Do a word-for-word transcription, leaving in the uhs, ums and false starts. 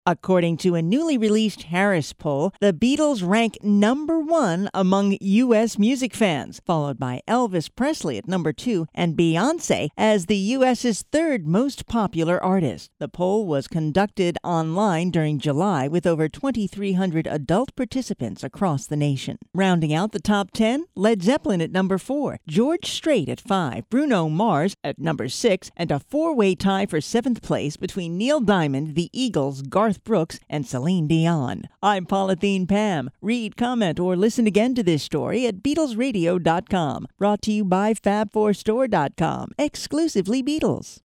According to a newly released Harris poll, the Beatles rank number one among U S music fans, followed by Elvis Presley at number two and Beyoncé as the U S's third most popular artist. The poll was conducted online during July with over twenty-three hundred adult participants across the nation. Rounding out the top ten, Led Zeppelin at number four, George Strait at five, Bruno Mars at number six, and a four-way tie for seventh place between Neil Diamond, the Eagles, Garth Brooks, and Celine Dion. I'm Pauline Pam. Read, comment, or listen again to this story at Beatles Radio dot com. Brought to you by Fab four Store dot com. Exclusively Beatles.